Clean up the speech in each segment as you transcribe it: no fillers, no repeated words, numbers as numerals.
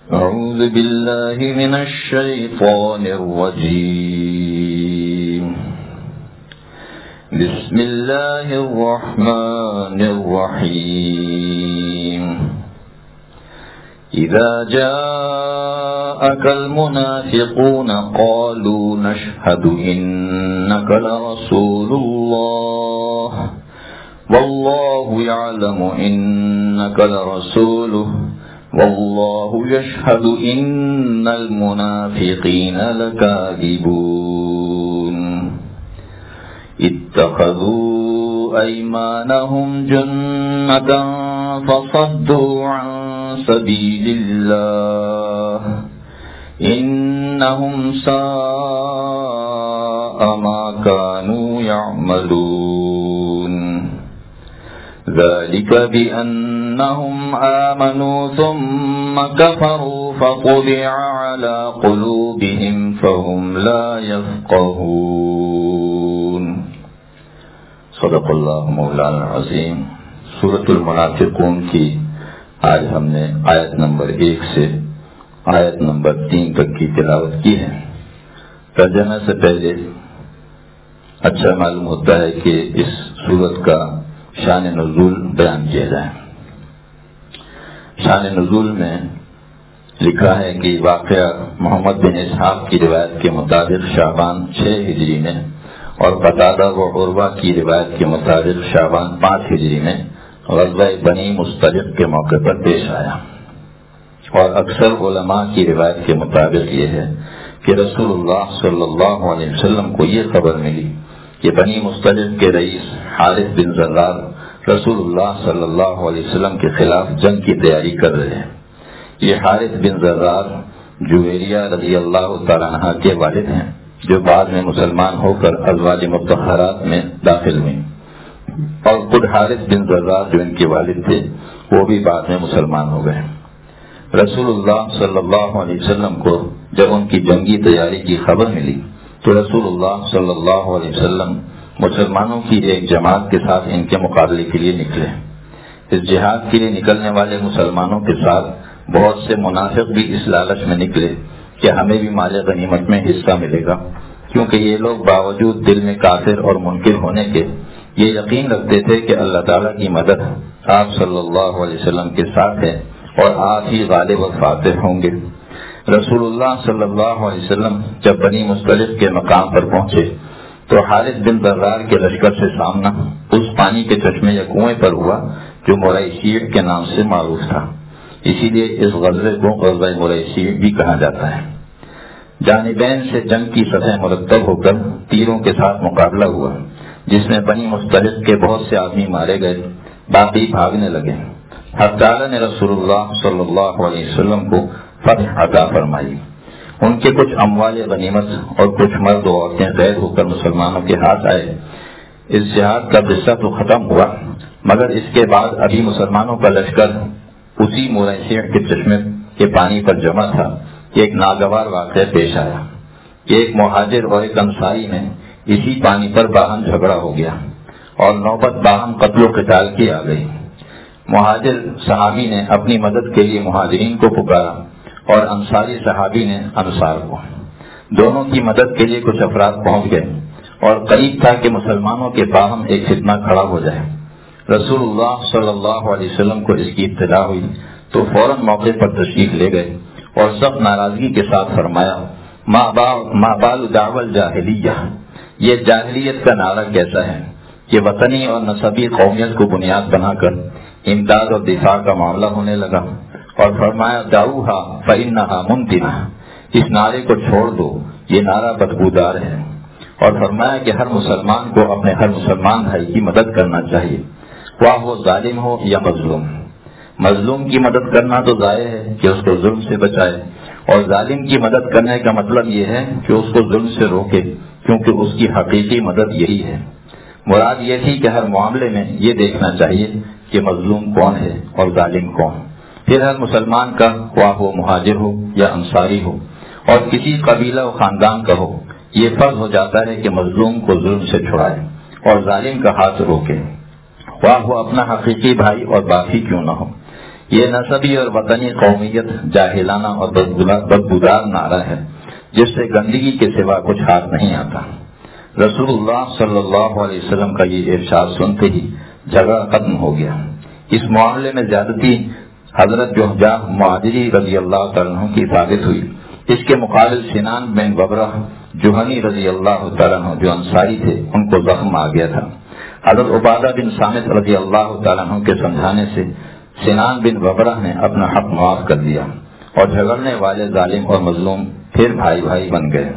أعوذ بالله من الشيطان الرجيم. بسم الله الرحمن الرحيم. إذا جاءك المنافقون قالوا نشهد إنك لرسول الله والله يعلم إنك لرسوله والله يشهد إن المنافقين لكاذبون. اتخذوا أيمانهم جنة فصدوا عن سبيل الله إنهم ساء ما كانوا يعملون. ذلك بأنهم آمنوا ثم كفروا فطبع على قلوبهم فهم لا يفقهون. صدق اللہ مولانا العظیم. سورۃ المنافقون کی آج ہم نے آیت نمبر 1 سے آیت نمبر 3 تک کی تلاوت کی ہے. ترجمہ سے پہلے اچھا معلوم ہوتا ہے کہ اس سورت کا شان نزول بیان کیا جائے. شان نزول میں لکھا ہے کہ واقعہ محمد بن اسحاق کی روایت کے مطابق شعبان 6 ہجری میں اور قتادہ و عروہ کی روایت کے مطابق شعبان 5 ہجری میں غزوہ بنی مصطلق کے موقع پر پیش آیا. اور اکثر علماء کی روایت کے مطابق یہ ہے کہ رسول اللہ صلی اللہ علیہ وسلم کو یہ خبر ملی کہ بنی مصطلق کے رئیس حارث بن زرار رسول اللہ صلی اللہ علیہ وسلم کے خلاف جنگ کی تیاری کر رہے ہیں. یہ حارث بن زرار جویریہ رضی اللہ تعالیٰ عنہ کے والد ہیں جو بعد میں مسلمان ہو کر ازواج مطہرات میں داخل ہوئیں، اور خود حارث بن زرار جو ان کے والد تھے وہ بھی بعد میں مسلمان ہو گئے. رسول اللہ صلی اللہ علیہ وسلم کو جب ان کی جنگی تیاری کی خبر ملی تو رسول اللہ صلی اللہ علیہ وسلم مسلمانوں کی ایک جماعت کے ساتھ ان کے مقابلے کے لیے نکلے. اس جہاد کے لیے نکلنے والے مسلمانوں کے ساتھ بہت سے منافق بھی اس لالچ میں نکلے کہ ہمیں بھی مال غنیمت میں حصہ ملے گا، کیونکہ یہ لوگ باوجود دل میں کافر اور منکر ہونے کے یہ یقین رکھتے تھے کہ اللہ تعالیٰ کی مدد آپ صلی اللہ علیہ وسلم کے ساتھ ہے اور آپ ہی غالب و فاتح ہوں گے. رسول اللہ صلی اللہ علیہ وسلم جب بنی مصطلق کے مقام پر پہنچے تو حارث بن زرار کے لشکر سے سامنا اس پانی کے چشمے یا کنویں پر ہوا جو مریسیع کے نام سے معروف تھا. اسی لیے اس غزوے کو غزوہ مریسیع بھی کہا جاتا ہے. جانبین سے جنگ کی سطح مرتب ہو کر تیروں کے ساتھ مقابلہ ہوا جس میں بنی مصطلق کے بہت سے آدمی مارے گئے، باقی بھاگنے لگے. حق تعالیٰ نے رسول اللہ صلی اللہ علیہ وسلم کو فتح عطا فرمائی. ان کے کچھ اموال غنیمت اور کچھ مرد و عورتیں قید ہو کر مسلمانوں کے ہاتھ آئے. اس جہاد کا قصہ تو ختم ہوا، مگر اس کے بعد ابھی مسلمانوں کا لشکر اسی مریسیع کے چشمے کے پانی پر جمع تھا کہ ایک ناگوار واقعہ پیش آیا. ایک مہاجر اور ایک انصاری میں اسی پانی پر باہم جھگڑا ہو گیا اور نوبت باہم قتل و قتال کی آ گئی. مہاجر صحابی نے اپنی مدد کے لیے مہاجرین کو پکارا اور انصاری صحابی نے انصار کو. دونوں کی مدد کے لیے کچھ افراد پہنچ گئے اور قریب تھا کہ مسلمانوں کے باہم ایک فتنہ کھڑا ہو جائے. رسول اللہ صلی اللہ علیہ وسلم کو اس کی اطلاع ہوئی تو فوراً موقع پر تشریف لے گئے اور سخت ناراضگی کے ساتھ فرمایا، ما بال دعوی الجاہلیہ، یہ جاہلیت کا نعرہ کیسا ہے کہ وطنی اور نسبی قومیت کو بنیاد بنا کر امداد اور دفاع کا معاملہ ہونے لگا. اور فرمایا دعوہا فإنہا منتنہ، اس نعرے کو چھوڑ دو، یہ نعرہ بدبودار ہے. اور فرمایا کہ ہر مسلمان کو اپنے ہر مسلمان بھائی کی مدد کرنا چاہیے، خواہ وہ ظالم ہو یا مظلوم. مظلوم کی مدد کرنا تو ضائع ہے کہ اس کو ظلم سے بچائے، اور ظالم کی مدد کرنے کا مطلب یہ ہے کہ اس کو ظلم سے روکے، کیونکہ اس کی حقیقی مدد یہی ہے. مراد یہ تھی کہ ہر معاملے میں یہ دیکھنا چاہیے کہ مظلوم کون ہے اور ظالم کون. پھر ہر مسلمان کا خواہ وہ مہاجر ہو یا انصاری ہو اور کسی قبیلہ و خاندان کا ہو، یہ فرض ہو جاتا ہے کہ مظلوم کو ظلم سے چھڑائے اور ظالم کا ہاتھ روکے، خواہ وہ اپنا حقیقی بھائی اور باقی کیوں نہ ہو. یہ نسبی اور وطنی قومیت جاہلانہ اور بدبودار نعرہ ہے جس سے گندگی کے سوا کچھ ہاتھ نہیں آتا۔ رسول اللہ صلی اللہ علیہ وسلم کا یہ ارشاد سنتے ہی جھگڑا ختم ہو گیا۔ اس معاملے میں زیادتی حضرت جوہجہ معاجری رضی اللہ تعالیٰ عنہ کی ثابت ہوئی۔ اس کے مقابل سنان بن وبرہ جوہنی رضی اللہ تعالیٰ عنہ جو انصاری تھے ان کو زخم آ گیا تھا۔ حضرت عبادہ بن صامت رضی اللہ تعالیٰ عنہ کے سمجھانے سے سنان بن وبرہ نے اپنا حق معاف کر دیا اور جھگڑنے والے ظالم اور مظلوم پھر بھائی بھائی بن گئے۔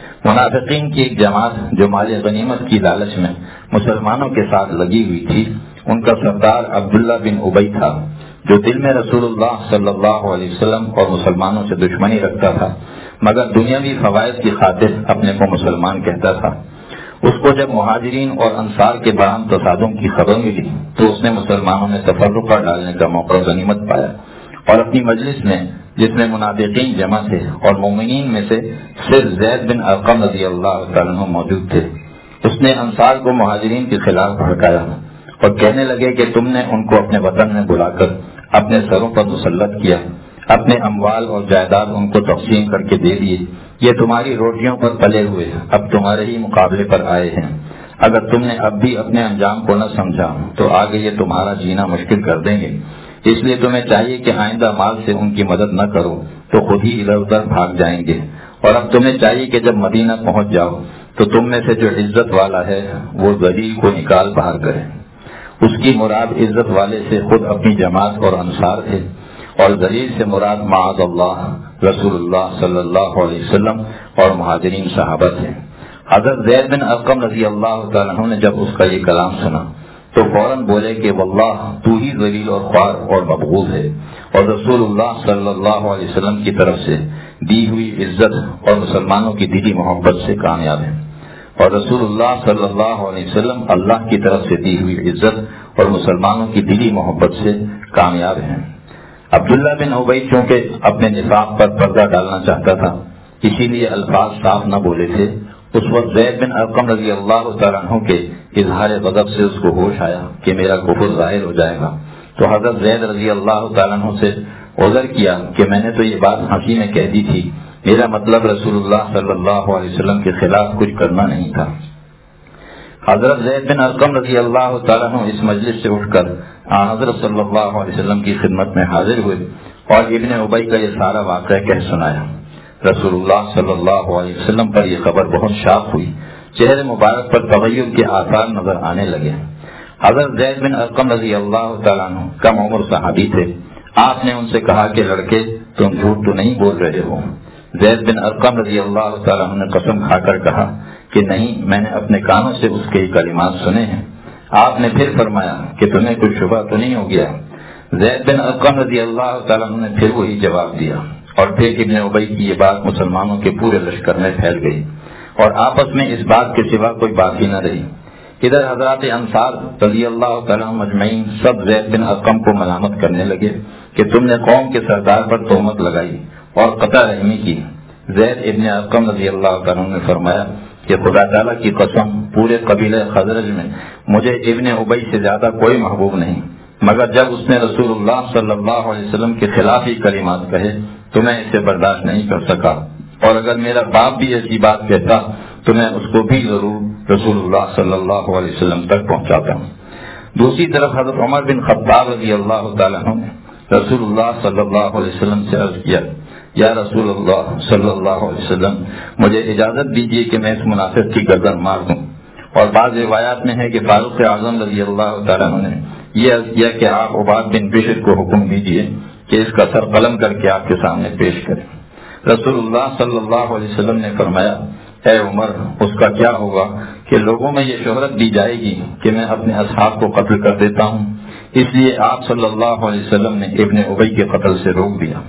منافقین کی ایک جماعت جو مال غنیمت کی لالچ میں مسلمانوں کے ساتھ لگی ہوئی تھی، ان کا سردار عبداللہ بن ابی تھا جو دل میں رسول اللہ صلی اللہ علیہ وسلم اور مسلمانوں سے دشمنی رکھتا تھا، مگر دنیاوی فوائد کی خاطر اپنے کو مسلمان کہتا تھا۔ اس کو جب مہاجرین اور انصار کے باہم تصادم کی خبر ملی تو اس نے مسلمانوں میں تفرقہ ڈالنے کا موقع غنیمت پایا اور اپنی مجلس میں جس میں منافقین جمع تھے اور مومنین میں سے صرف زید بن ارقم رضی اللہ تعالیٰ عنہ موجود تھے، اس نے انصار کو مہاجرین کے خلاف بھڑکایا اور کہنے لگے کہ تم نے ان کو اپنے وطن میں بلا کر اپنے سروں پر مسلط کیا، اپنے اموال اور جائیداد ان کو تقسیم کر کے دے دیے، یہ تمہاری روٹیوں پر پلے ہوئے اب تمہارے ہی مقابلے پر آئے ہیں۔ اگر تم نے اب بھی اپنے انجام کو نہ سمجھا تو آگے یہ تمہارا جینا مشکل کر دیں گے، اس لیے تمہیں چاہیے کہ آئندہ مال سے ان کی مدد نہ کرو تو خود ہی ادھر ادھر بھاگ جائیں گے، اور اب تمہیں چاہیے کہ جب مدینہ پہنچ جاؤ تو تم میں سے جو عزت والا ہے وہ ذلیل کو نکال باہر کرے۔ اس کی مراد عزت والے سے خود اپنی جماعت اور انصار تھے، اور ذلیل سے مراد معاذ اللہ رسول اللہ صلی اللہ علیہ وسلم اور مہاجرین صحابہ تھے۔ حضرت زید بن ارقم رضی اللہ تعالیٰ عنہ نے جب اس کا یہ کلام سنا تو فوراً بولے کہ واللہ تو ہی ذلیل اور خوار اور مبغوض ہے، اور رسول اللہ صلی اللہ علیہ وسلم کی طرف سے دی ہوئی عزت اور مسلمانوں کی دلی محبت سے کامیاب ہے، اور رسول اللہ صلی اللہ علیہ وسلم اللہ کی طرف سے دی ہوئی عزت اور مسلمانوں کی دلی محبت سے کامیاب ہیں۔ عبداللہ بن ابی چونکہ اپنے نفاق پر پردہ ڈالنا چاہتا تھا اسی لیے الفاظ صاف نہ بولے تھے۔ اس وقت زید بن ارقم رضی اللہ تعالیٰ عنہ کے اظہار غضب سے اس کو ہوش آیا کہ میرا کفر ظاہر ہو جائے گا، تو حضرت زید رضی اللہ تعالیٰ عنہ سے عذر کیا کہ میں نے تو یہ بات ہنسی میں کہہ دی تھی، میرا مطلب رسول اللہ صلی اللہ علیہ وسلم کے خلاف کچھ کرنا نہیں تھا۔ حضرت زید بن ارقم رضی اللہ تعالیٰ عنہ اس مجلس سے اٹھ کر حضرت صلی اللہ علیہ وسلم کی خدمت میں حاضر ہوئے اور ابن ابی کا یہ سارا واقعہ کہہ سنایا۔ رسول اللہ صلی اللہ علیہ وسلم پر یہ خبر بہت شاق ہوئی، چہرے مبارک پر تغیر کے آثار نظر آنے لگے۔ حضرت زید بن ارقم رضی اللہ تعالیٰ عنہ کم عمر صحابی تھے۔ آپ نے ان سے کہا کہ لڑکے تم جھوٹ تو نہیں بول رہے ہو؟ زید بن ارقم رضی اللہ تعالیٰ عنہ نے قسم کھا کر کہا کہ نہیں، میں نے اپنے کانوں سے اس کے کلمات سنے ہیں۔ آپ نے پھر فرمایا کہ تمہیں کوئی شبہ تو نہیں ہو گیا؟ زید بن ارقم رضی اللہ تعالیٰ عنہ نے پھر وہی جواب دیا، اور پھر ابن ابی کی یہ بات مسلمانوں کے پورے لشکر میں پھیل گئی اور آپس میں اس بات کے سوا کوئی بات ہی نہ رہی۔ ادھر حضرات انصار رضی اللہ تعالیٰ مجمعین سب زید بن ارقم کو ملامت کرنے لگے کہ تم نے قوم کے سردار پر تہمت لگائی اور قطع رحمی کی۔ زید ابن ارقم رضی اللہ تعالیٰ نے فرمایا کہ خدا تعالیٰ کی قسم پورے قبیلہ خزرج میں مجھے ابن ابی سے زیادہ کوئی محبوب نہیں، مگر جب اس نے رسول اللہ صلی اللہ علیہ وسلم کے خلاف ہی کلمات کہے تو میں اسے برداشت نہیں کر سکا، اور اگر میرا باپ بھی ایسی بات کہتا تو میں اس کو بھی ضرور رسول اللہ صلی اللہ علیہ وسلم تک پہنچاتا ہوں۔ دوسری طرف حضرت عمر بن خطاب رضی اللہ تعالیٰ عنہ نے رسول اللہ صلی اللہ علیہ وسلم سے عرض کیا، یا رسول اللہ صلی اللہ علیہ وسلم مجھے اجازت دیجیے کہ میں اس منافق کی گردن مار دوں۔ اور بعض روایات میں ہے کہ فاروق اعظم رضی اللہ تعالیٰ عنہ نے یہ عرض کیا کہ آپ عباد بن بشر کو حکم دیجیے کہ اس کا سر قلم کر کے آپ کے سامنے پیش کریں۔ رسول اللہ صلی اللہ علیہ وسلم نے فرمایا، اے عمر، اس کا کیا ہوگا کہ لوگوں میں یہ شہرت دی جائے گی کہ میں اپنے اصحاب کو قتل کر دیتا ہوں، اس لیے آپ صلی اللہ علیہ وسلم نے ابن ابی کے قتل سے روک دیا۔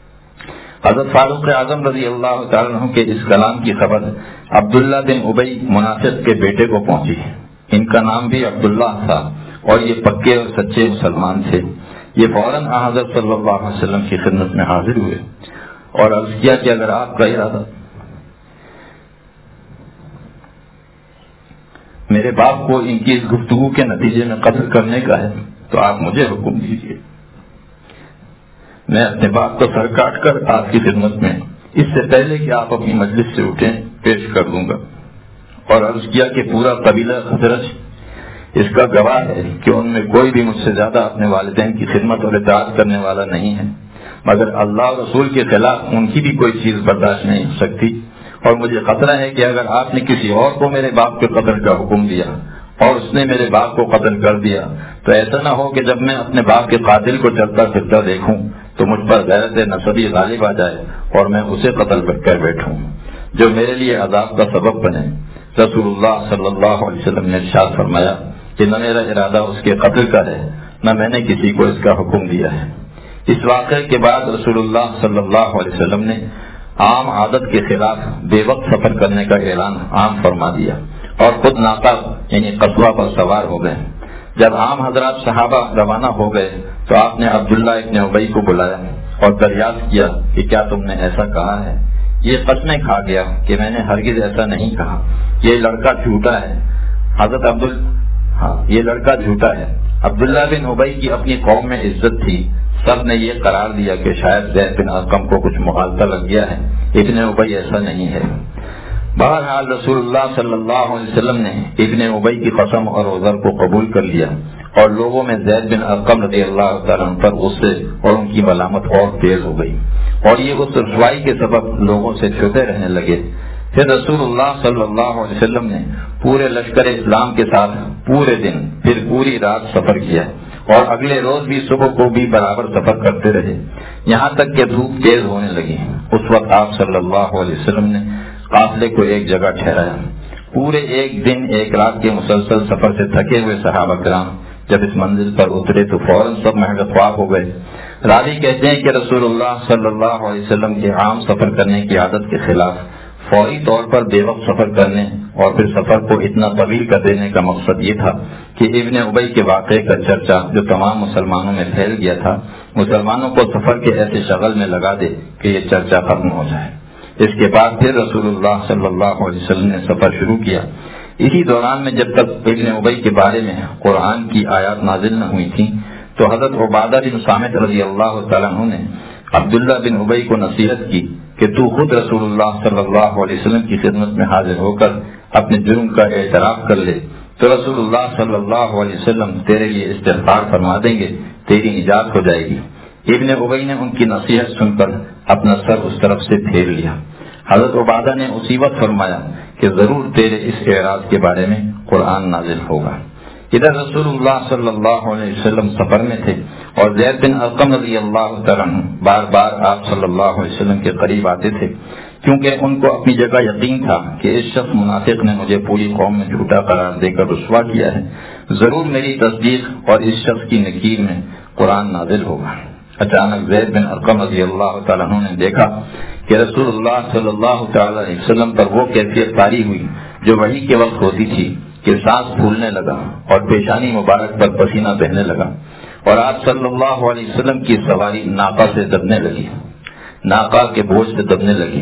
حضرت فاروق اعظم رضی اللہ تعالیٰ عنہ کے اس کلام کی خبر عبداللہ بن ابی منافق کے بیٹے کو پہنچی۔ ان کا نام بھی عبداللہ تھا اور یہ پکے اور سچے مسلمان تھے۔ یہ فوراً حضرت صلی اللہ علیہ وسلم کی خدمت میں حاضر ہوئے اور عرض کیا کہ اگر آپ کا ارادہ میرے باپ کو ان کی اس گفتگو کے نتیجے میں قتل کرنے کا ہے تو آپ مجھے حکم دیجیے۔ میں اپنے باپ کو سر کاٹ کر آپ کی خدمت میں اس سے پہلے کہ آپ اپنی مجلس سے اٹھیں پیش کر دوں گا۔ اور عرض کیا کہ پورا قبیلہ خزرج اس کا گواہ ہے کہ ان میں کوئی بھی مجھ سے زیادہ اپنے والدین کی خدمت اور اطاعت کرنے والا نہیں ہے، مگر اللہ اور رسول کے خلاف ان کی بھی کوئی چیز برداشت نہیں ہو سکتی، اور مجھے خطرہ ہے کہ اگر آپ نے کسی اور کو میرے باپ کے قتل کا حکم دیا اور اس نے میرے باپ کو قتل کر دیا تو ایسا نہ ہو کہ جب میں اپنے باپ کے قاتل کو چلتا پھرتا دیکھوں تو مجھ پر غیرت نسبی غالب آ جائے اور میں اسے قتل کر بیٹھوں جو میرے لیے عذاب کا سبب بنے۔ رسول اللہ صلی اللہ علیہ وسلم نے ارشاد فرمایا کہ نہ میرا ارادہ اس کے قتل کا ہے نہ میں نے کسی کو اس کا حکم دیا ہے۔ اس واقعے کے بعد رسول اللہ صلی اللہ علیہ وسلم نے عام عادت کے خلاف بے وقت سفر کرنے کا اعلان عام فرما دیا اور خود ناقہ یعنی قصبہ پر سوار ہو گئے۔ جب عام حضرات صحابہ روانہ ہو گئے تو آپ نے عبداللہ ابن ابی کو بلایا اور دریافت کیا کہ کیا تم نے ایسا کہا ہے؟ یہ قسمیں کھا گیا کہ میں نے ہرگز ایسا نہیں کہا، یہ لڑکا جھوٹا ہے۔ یہ لڑکا جھوٹا ہے۔ عبداللہ بن ابی کی اپنی قوم میں عزت تھی، سب نے یہ قرار دیا کہ شاید زید بن ارقم کو کچھ مغالطہ لگ گیا ہے، ابن ابی ایسا نہیں ہے۔ بہرحال رسول اللہ صلی اللہ علیہ وسلم نے ابن ابی کی قسم اور عذر کو قبول کر لیا اور لوگوں میں زید بن ارقم رضی اللہ تعالیٰ عنہ پر غصے اور ان کی ملامت اور تیز ہو گئی اور یہ اس رسوائی کے سبب لوگوں سے چھپے رہنے لگے۔ پھر رسول اللہ صلی اللہ علیہ وسلم نے پورے لشکر اسلام کے ساتھ پورے دن پھر پوری رات سفر کیا اور اگلے روز بھی صبح کو بھی برابر سفر کرتے رہے یہاں تک کہ دھوپ تیز ہونے لگی۔ اس وقت آپ صلی اللہ علیہ وسلم نے قافلے کو ایک جگہ ٹھہرایا۔ پورے ایک دن ایک رات کے مسلسل سفر سے تھکے ہوئے صحابہ کرام جب اس منزل پر اترے تو فوراً سب محنت خواب ہو گئے۔ راوی کہتے ہیں کہ رسول اللہ صلی اللہ علیہ وسلم کے عام سفر کرنے کی عادت کے خلاف فوری طور پر بے وقت سفر کرنے اور پھر سفر کو اتنا طویل کر دینے کا مقصد یہ تھا کہ ابن ابی کے واقعے کا چرچا جو تمام مسلمانوں میں پھیل گیا تھا مسلمانوں کو سفر کے ایسے شغل میں لگا دے کہ یہ چرچا ختم ہو جائے۔ اس کے بعد پھر رسول اللہ صلی اللہ علیہ وسلم نے سفر شروع کیا۔ اسی دوران میں جب تک ابن ابی کے بارے میں قرآن کی آیات نازل نہ ہوئی تھیں تو حضرت عبادہ بن صامت رضی اللہ تعالیٰ عنہ نے عبداللہ بن ابی کو نصیحت کی کہ تو خود رسول اللہ صلی اللہ علیہ وسلم کی خدمت میں حاضر ہو کر اپنے جرم کا اعتراف کر لے تو رسول اللہ صلی اللہ علیہ وسلم تیرے لیے استغفار فرما دیں گے، تیری نجات ہو جائے گی۔ ابن ابی نے ان کی نصیحت سن کر اپنا سر اس طرف سے پھیر لیا۔ حضرت عبادہ نے اسی وقت فرمایا کہ ضرور تیرے اس اعراض کے بارے میں قرآن نازل ہوگا۔ ادھر رسول اللہ صلی اللہ علیہ وسلم سفر میں تھے اور زید بن ارقم رضی اللہ تعالیٰ عنہ بار بار آپ صلی اللہ علیہ وسلم کے قریب آتے تھے کیونکہ ان کو اپنی جگہ یقین تھا کہ اس شخص منافق نے مجھے پوری قوم میں جھوٹا قرار دے کر رسوا کیا ہے، ضرور میری تصدیق اور اس شخص کی نکیر میں قرآن نازل ہوگا۔ اچانک زید بن ارقم رضی اللہ تعالیٰ عنہ نے دیکھا کہ رسول اللہ صلی اللہ تعالیٰ علیہ وسلم پر وہ کیفیت طاری ہوئی جو وحی کے وقت ہوتی تھی کہ سانس پھولنے لگا اور پیشانی مبارک پر پسینہ بہنے لگا اور آپ صلی اللہ علیہ وسلم کی سواری ناقہ سے دبنے لگی، ناقہ کے بوجھ سے دبنے لگی۔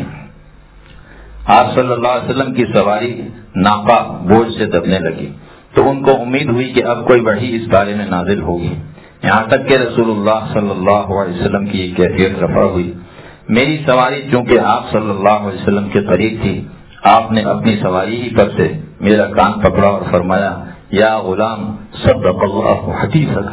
آپ صلی اللہ علیہ وسلم کی سواری ناقہ بوجھ سے دبنے لگی تو ان کو امید ہوئی کہ اب کوئی وحی اس بارے میں نازل ہوگی، یہاں تک کہ رسول اللہ صلی اللہ علیہ وسلم کی یہ کیفیت رفع ہوئی۔ میری سواری چونکہ آپ صلی اللہ علیہ وسلم کے قریب تھی، آپ نے اپنی سواری ہی پر سے میرا کان پکڑا اور فرمایا یا غلام صدق اللہ حدیثک۔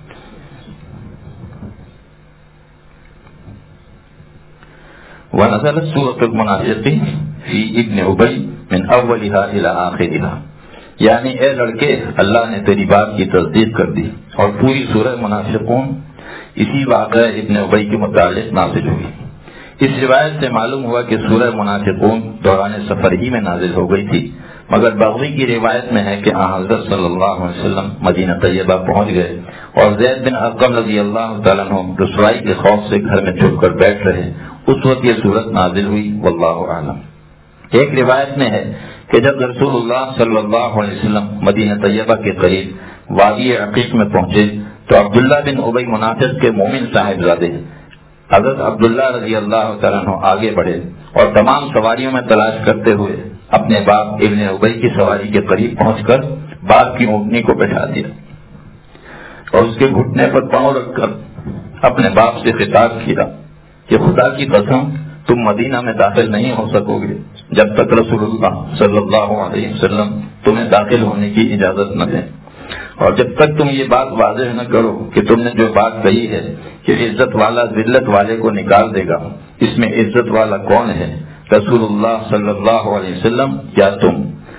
ونزلت سورة المنافقین فی ابن ابی من اولها الى آخرها، یعنی اے لڑکے اللہ نے تیری بات کی تصدیق کر دی، اور پوری سورہ منافقون اسی واقعہ ابن ابی کے متعلق نازل ہوئی۔ اس روایت سے معلوم ہوا کہ سورہ منافقون دوران سفر ہی میں نازل ہو گئی تھی، مگر بغوی کی روایت میں ہے کہ حضرت صلی اللہ علیہ وسلم مدینہ طیبہ پہنچ گئے اور زید بن ارقم رضی اللہ تعالیٰ عنہ رسوائی کے خوف سے گھر میں چھپ کر بیٹھ رہے، اس وقت یہ صورت نازل ہوئی، واللہ اعلم۔ ایک روایت میں ہے کہ جب رسول اللہ صلی اللہ علیہ وسلم مدینہ طیبہ کے قریب وادی عقیق میں پہنچے تو عبداللہ بن ابی منافق کے مومن صاحبزادے حضرت عبداللہ رضی اللہ تعالیٰ عنہ آگے بڑھے اور تمام سواریوں میں تلاش کرتے ہوئے اپنے باپ ابن ابی کی سواری کے قریب پہنچ کر باپ کی اونٹنی کو بٹھا دیا اور اس کے گھٹنے پر پاؤں رکھ کر اپنے باپ سے خطاب کیا کہ خدا کی قسم تم مدینہ میں داخل نہیں ہو سکو گے جب تک رسول اللہ صلی اللہ علیہ وسلم تمہیں داخل ہونے کی اجازت نہ دیں، اور جب تک تم یہ بات واضح نہ کرو کہ تم نے جو بات کہی ہے کہ عزت والا ذلت والے کو نکال دے گا، اس میں عزت والا کون ہے، رسول اللہ صلی اللہ علیہ وسلم یا تم؟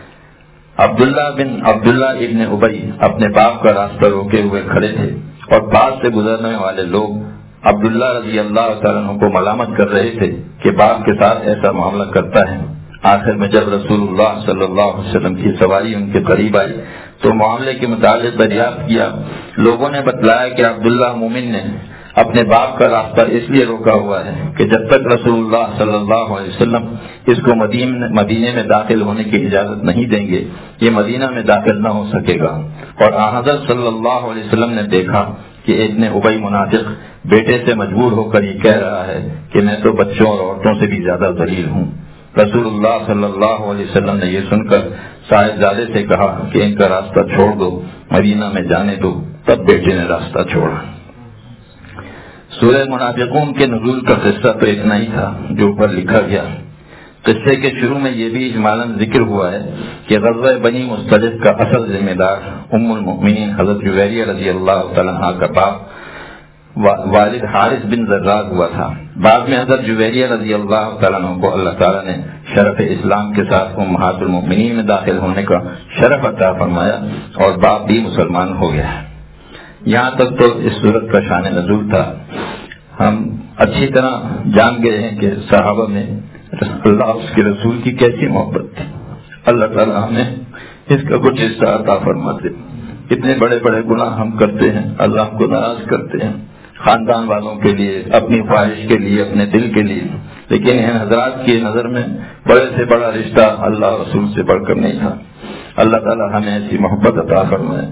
عبداللہ ابن ابی اپنے باپ کا راستہ روکے ہوئے کھڑے تھے اور پاس سے گزرنے والے لوگ عبداللہ رضی اللہ تعالیٰ عنہ کو ملامت کر رہے تھے کہ باپ کے ساتھ ایسا معاملہ کرتا ہے۔ آخر میں جب رسول اللہ صلی اللہ علیہ وسلم کی سواری ان کے قریب آئی تو معاملے کے متعلق دریافت کیا۔ لوگوں نے بتلایا کہ عبداللہ مومن نے اپنے باپ کا راستہ اس لیے روکا ہوا ہے کہ جب تک رسول اللہ صلی اللہ علیہ وسلم اس کو مدینے میں داخل ہونے کی اجازت نہیں دیں گے، یہ مدینہ میں داخل نہ ہو سکے گا۔ اور حضرت صلی اللہ علیہ وسلم نے دیکھا کہ ابن ابی منافق بیٹے سے مجبور ہو کر یہ کہہ رہا ہے کہ میں تو بچوں اور عورتوں سے بھی زیادہ ذلیل ہوں۔ رسول اللہ صلی اللہ علیہ وسلم نے یہ سن کر صاحبزادے سے کہا کہ ان کا راستہ چھوڑ دو، مدینہ میں جانے دو۔ تب بیٹے نے راستہ چھوڑا۔ سورہ منافقون کے نزول کا قصہ تو اتنا ہی تھا جو اوپر لکھا گیا۔ قصے کے شروع میں یہ بھی اجمالاً ذکر ہوا ہے کہ غزوہ بنی مصطلق کا اصل ذمہ دار ام المؤمنین حضرت جویریہ رضی اللہ تعالیٰ عنہ کا باپ والد حارث بن زراد ہوا تھا۔ بعد میں حضرت جویریہ رضی اللہ تعالیٰ عنہ کو اللہ تعالیٰ نے شرف اسلام کے ساتھ امہات المؤمنین میں داخل ہونے کا شرف عطا فرمایا اور باپ بھی مسلمان ہو گیا۔ یہاں تک تو اس صورت کا شان نزول تھا۔ ہم اچھی طرح جان گئے ہیں کہ صحابہ میں اللہ اس کے رسول کی کیسی محبت تھی۔ اللہ تعالیٰ ہمیں اس کا کچھ حصہ عطا فرماتے۔ اتنے بڑے بڑے گناہ ہم کرتے ہیں، اللہ کو ناراض کرتے ہیں، خاندان والوں کے لیے، اپنی خواہش کے لیے، اپنے دل کے لیے، لیکن ان حضرات کی نظر میں بڑے سے بڑا رشتہ اللہ رسول سے بڑھ کر نہیں تھا۔ اللہ تعالیٰ ہمیں ایسی محبت عطا فرمائے۔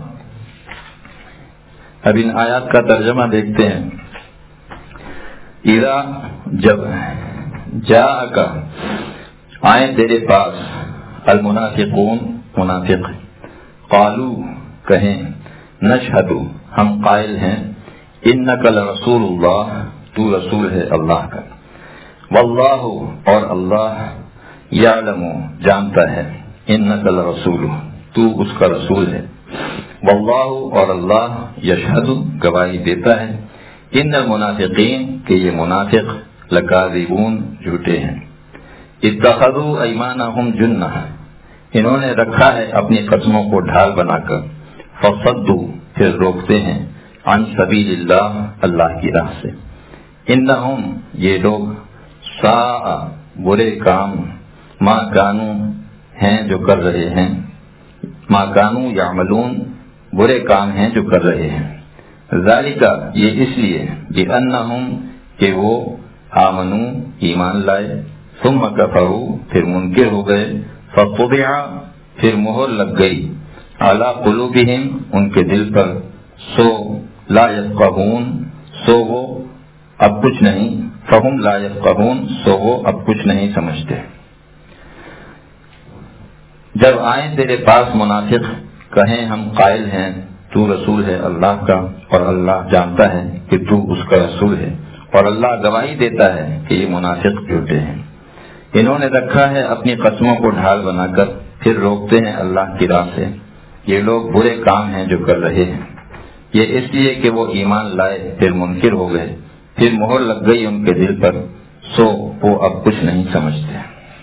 اب ان آیات کا ترجمہ دیکھتے ہیں۔ اذا جب جاءک آئیں تیرے پاس المنافقون منافق قالو کہیں نشہد ہم قائل ہیں انک لرسول اللہ تو رسول ہے اللہ کا، واللہ اور اللہ یعلم جانتا ہے انک لرسول تو اس کا رسول ہے، واللہ اور اللہ یشہد گواہی دیتا ہے ان المنافقین کہ یہ منافق لکاذبون جھوٹے ہیں، اتخذوا ایمانہم جنہ انہوں نے رکھا ہے اپنی قسموں کو ڈھال بنا کر، فصدوا پھر روکتے ہیں عن سبیل اللہ اللہ کی راہ سے، انہم یہ لوگ ساء برے کام ما کانوا ہیں جو کر رہے ہیں، ما کانوا یعملون برے کام ہیں جو کر رہے ہیں، ذالک یہ اس لیے بأنہم کہ وہ آمنوا ایمان لائے، ثم کفروا پھر منکر ہو گئے، فطبع پھر مہر لگ گئی، علی قلوبہم ان کے دل پر، سو لا یفقہون سو وہ اب کچھ نہیں، فہم لا یفقہون سو وہ اب کچھ نہیں سمجھتے۔ جب آئیں تیرے پاس منافق کہیں ہم قائل ہیں تو رسول ہے اللہ کا اور اللہ جانتا ہے کہ تو اس کا رسول ہے، اور اللہ گواہی دیتا ہے کہ یہ منافق جھوٹے ہیں، انہوں نے رکھا ہے اپنی قسموں کو ڈھال بنا کر پھر روکتے ہیں اللہ کی راہ سے، یہ لوگ برے کام ہیں جو کر رہے ہیں، یہ اس لیے کہ وہ ایمان لائے پھر منکر ہو گئے، پھر مہر لگ گئی ان کے دل پر، سو وہ اب کچھ نہیں سمجھتے۔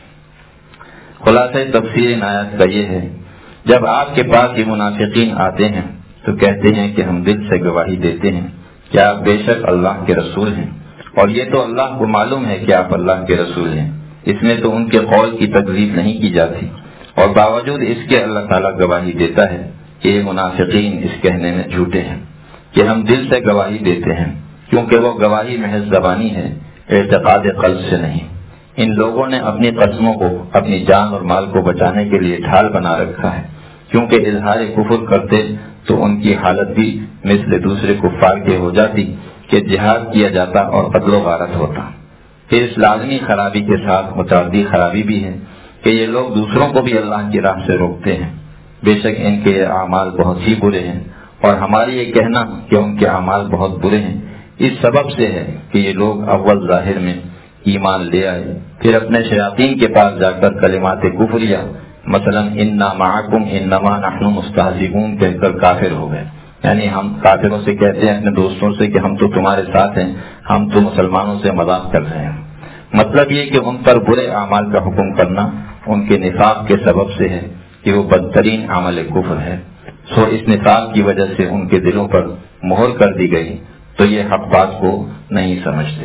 خلاصہ تفسیر ان آیات کا یہ ہے، جب آپ کے پاس یہ منافقین آتے ہیں تو کہتے ہیں کہ ہم دل سے گواہی دیتے ہیں کہ آپ بے شک اللہ کے رسول ہیں، اور یہ تو اللہ کو معلوم ہے کہ آپ اللہ کے رسول ہیں، اس میں تو ان کے قول کی تکذیب نہیں کی جاتی، اور باوجود اس کے اللہ تعالیٰ گواہی دیتا ہے کہ یہ منافقین اس کہنے میں جھوٹے ہیں کہ ہم دل سے گواہی دیتے ہیں، کیونکہ وہ گواہی محض زبانی ہے، اعتقاد قلب سے نہیں۔ ان لوگوں نے اپنی قسموں کو اپنی جان اور مال کو بچانے کے لیے ڈھال بنا رکھا ہے، کیونکہ اظہار کفر کرتے تو ان کی حالت بھی مثل دوسرے کفار کے ہو جاتی کہ جہاد کیا جاتا اور قتل و غارت ہوتا۔ پھر اس لازمی خرابی کے ساتھ متعدی خرابی بھی ہے کہ یہ لوگ دوسروں کو بھی اللہ کی راہ سے روکتے ہیں، بے شک ان کے اعمال بہت ہی برے ہیں، اور ہماری یہ کہنا کہ ان کے اعمال بہت برے ہیں اس سبب سے ہے کہ یہ لوگ اول ظاہر میں ایمان لے آئے، پھر اپنے شیاطین کے پاس جا کر کلمات کفریہ مثلا انا معکم انما نحن مستہزئون کہہ کر کافر ہو گئے. یعنی ہم کافروں سے کہتے ہیں اپنے دوستوں سے کہ ہم تو تمہارے ساتھ ہیں، ہم تو مسلمانوں سے مذاق کر رہے ہیں. مطلب یہ کہ ان پر برے اعمال کا حکم کرنا ان کے نفاق کے سبب سے ہے کہ وہ بدترین عمل کفر ہے. سو اس نفاق کی وجہ سے ان کے دلوں پر مہر کر دی گئی، تو یہ حق بات کو نہیں سمجھتے.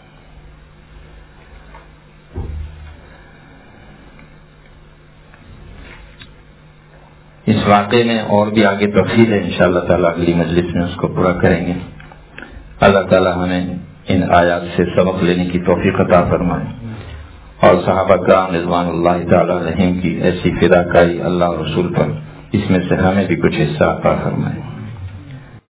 اس واقعے میں اور بھی آگے تفصیل ہے، انشاءاللہ تعالیٰ اگلی مجلس میں اس کو پورا کریں گے. اللہ تعالیٰ ہمیں ان آیات سے سبق لینے کی توفیق عطا فرمائے، اور صحابہ کرام رضوان اللہ تعالیٰ علیہم کی ایسی فداکاری اللہ اور رسول پر، اس میں سے ہمیں بھی کچھ حصہ عطا فرمائے.